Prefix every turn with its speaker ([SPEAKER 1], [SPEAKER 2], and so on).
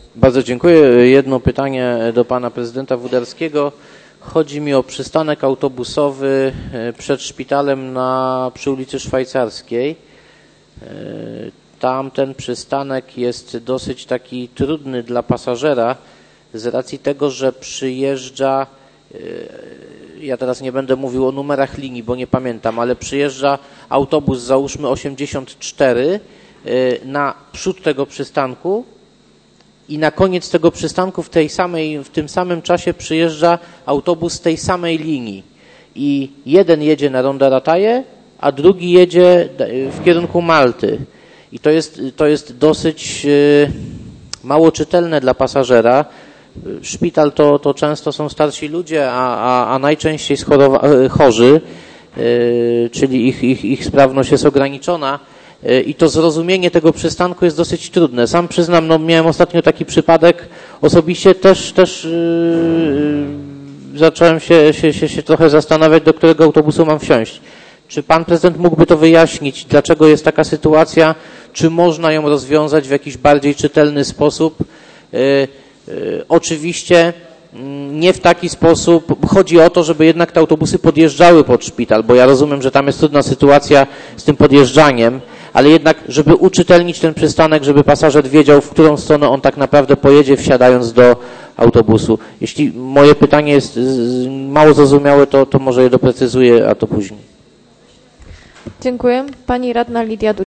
[SPEAKER 1] Bardzo dziękuję. Jedno pytanie do pana prezydenta Wódarskiego. Chodzi mi o przystanek autobusowy przed szpitalem przy ulicy Szwajcarskiej. Tamten przystanek jest dosyć taki trudny dla pasażera z racji tego, że przyjeżdża, ja teraz nie będę mówił o numerach linii, bo nie pamiętam, ale przyjeżdża autobus, załóżmy 84 na przód tego przystanku i na koniec tego przystanku w tym samym czasie przyjeżdża autobus tej samej linii i jeden jedzie na Ronda Rataje, a drugi jedzie w kierunku Malty. I to jest dosyć mało czytelne dla pasażera. Szpital to często są starsi ludzie, a najczęściej chorzy, czyli ich sprawność jest ograniczona i to zrozumienie tego przystanku jest dosyć trudne. Sam przyznam, miałem ostatnio taki przypadek, osobiście też zacząłem się trochę zastanawiać, do którego autobusu mam wsiąść. Czy pan prezydent mógłby to wyjaśnić, dlaczego jest taka sytuacja, czy można ją rozwiązać w jakiś bardziej czytelny sposób? Oczywiście nie w taki sposób, chodzi o to, żeby jednak te autobusy podjeżdżały pod szpital, bo ja rozumiem, że tam jest trudna sytuacja z tym podjeżdżaniem, ale jednak, żeby uczytelnić ten przystanek, żeby pasażer wiedział, w którą stronę on tak naprawdę pojedzie, wsiadając do autobusu. Jeśli moje pytanie jest mało zrozumiałe, to może je doprecyzuję, a to później.
[SPEAKER 2] Dziękuję. Pani radna Lidia